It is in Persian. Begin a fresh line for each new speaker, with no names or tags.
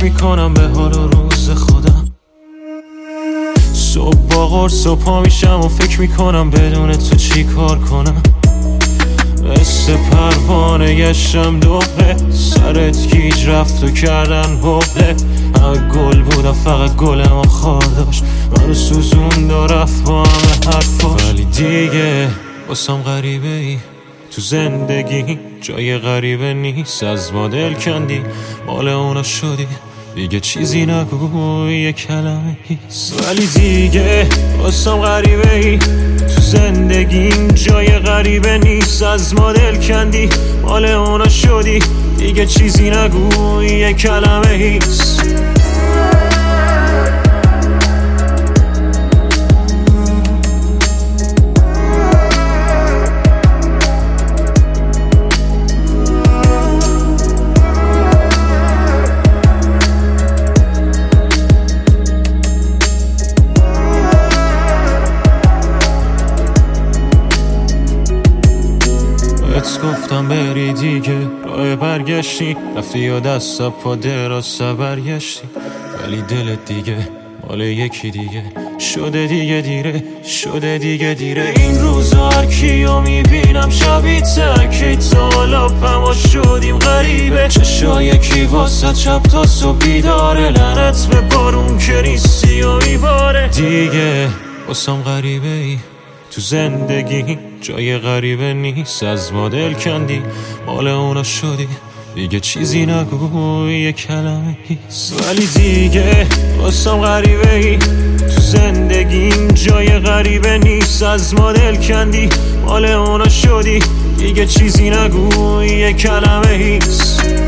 فکر میکنم به حال و روز خودم. صبح با قرص و پا میشم و فکر میکنم بدون تو چی کار کنم. مثل پروانه گشتم دوباره، سرت گیج رفت و کردن حبله. همه گل بودم فقط گل ما خار داشت، منو سوزوند و رفت با همه حرفاش. ولی دیگه واسم غریبه ای تو زندگی، جای غریبه نیست. از ما دل کندی مال اونا شدی، دیگه چیزی نگو یه کلمه هیست. ولی دیگه واسم غریبه ای تو زندگیم، جای غریبه نیست. از ما دل کندی مال اونا شدی، دیگه چیزی نگو یه کلمه هیست. گفتم بری دیگه، راه برگشتی رفتی یا دست پا دراز برگشتی. ولی دلت دیگه مال یکی دیگه شده، دیگه دیره شده، دیگه دیره. این روزا هر کیو میبینم شبیه تکی تا لاپم و شدیم غریبه. چشای کی واسه شب تا صبح بیداره، لعنت به بارون که نیستی و میباره. دیگه واسم غریبه ای تو زندگی، جای غریبه نیست. از ما دل کندی مال اونا شدی، دیگه چیزی نگو یه کلمه هیست. ولی دیگه واسم غریبه ای تو زندگیم، جای غریبه نیست. از ما دل کندی مال اونا شدی، دیگه چیزی نگو یه کلمه هیست.